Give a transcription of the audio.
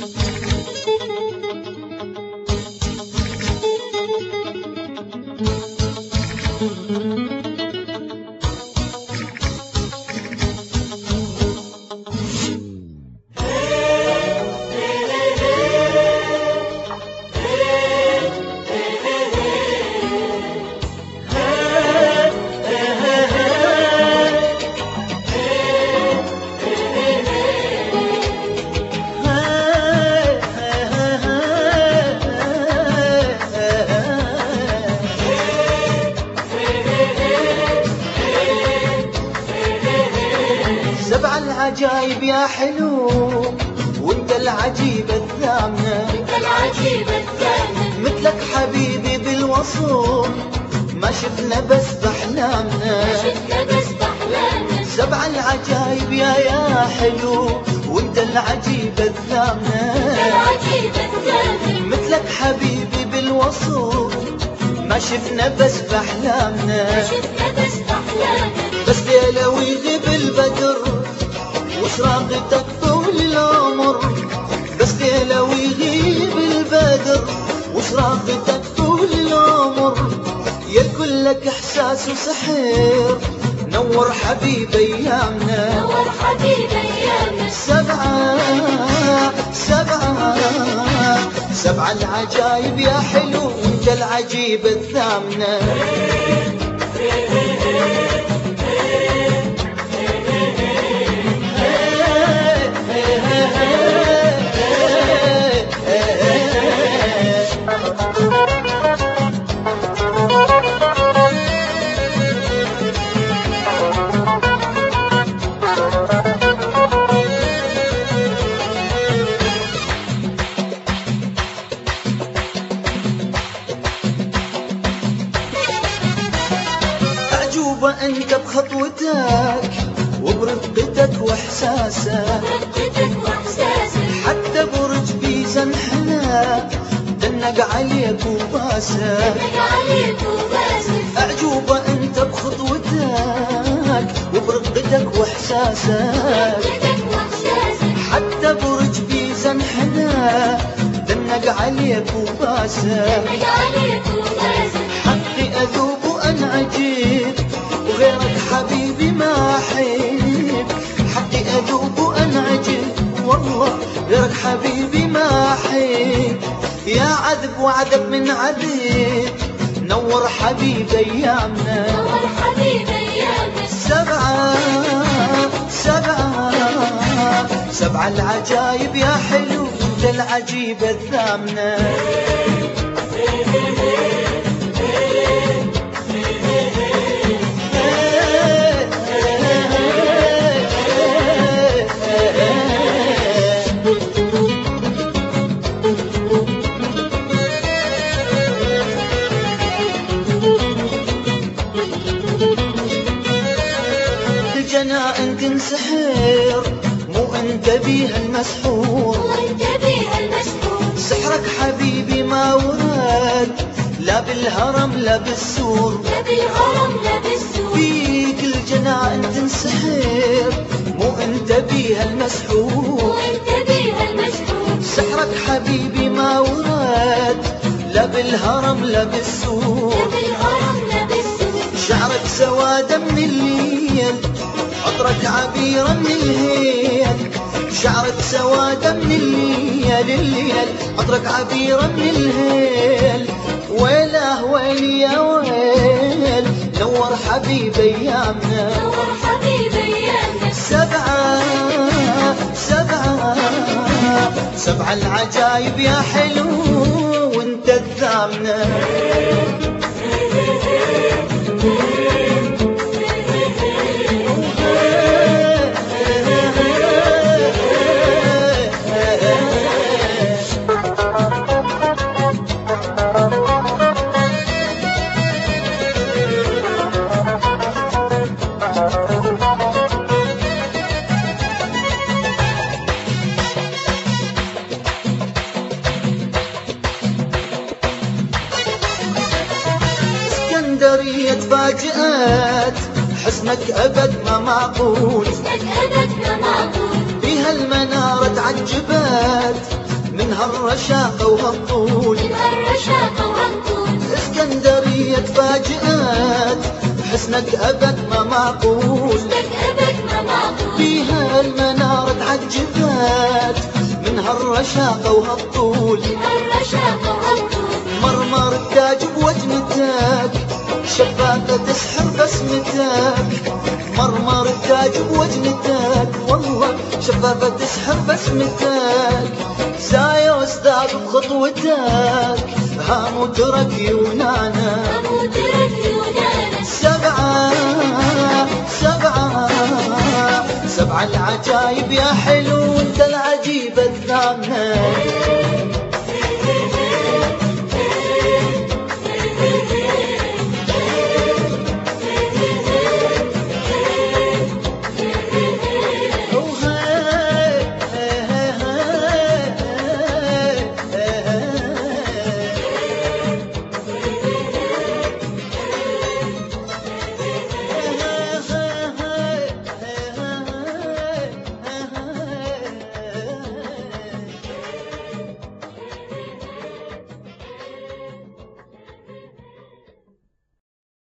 سبع العجايب يا حلو وانت العجيبة الثامنة، مثلك حبيبي بالوصف ما شفنا بس بأحلامنا. سبع العجايب يا حلو وانت العجيبة الثامنة، مثلك حبيبي بالوصف ما شفنا بس بأحلامنا. بس ليلة ويغيب البدر وشراقتك طول العمر، بس ليلة ويغيب البدر وشراقتك طول العمر. يا كلك احساس وسحر نور حبيب ايامنا. سبعة العجايب يا حلو وانت العجيب الثامنة. أنت بخطوتك وبرقتك واحساسك، حتى برج بيزا حنا دنق عليك وباسك. أعجوبة أنت بخطوتك وبرقتك واحساسك، حتى برج بيزا حنا دنق عليك وباسك. حقي أذوب وأنعجب وغيرك حبيبي ما أحب، حقي أذوب وأنعجب والله غيرك حبيبي ما أحب. يا عذب وعذب من عذب نور حبيب أيامنا. سبعة العجايب يا حلو انت العجيبة الثامنة. الجنائن تنسحر مو انت بيها المسحور، سحرك حبيبي ما ورد لا بالهرم لا بالسور. فيك الجنائن تنسحر مو انت بيها المسحور، سحرك حبيبي ما ورد لا بالهرم لا بالسور. شعرك سوادة من الليل عطرك عبيرة من الهيل، شعرك سوادة من الليل عطرك عبيرة من الهيل. ويله ويلي يا ويل نور حبيب ايامنا. سبعة العجايب يا حلو وانت الثامنة. اسكندرية تفاجأت حسنك أبد ما معقول، بها المنارة تعجبت هالرشاقة وهالطول اسكندرية تفاجئت بحسنك أبد ما معقول فيها المنارة تعجبت من هالرشاقة وهالطول مرمر التاج بوجنتك شفافة تسحر بسمتك مرمر التاج بوجنتك والله شفافة تسحر بسمتك سايا واستاذ بخطوتك هام وترك يونانا سبعة العجايب يا حلو انت العجيب الثامنة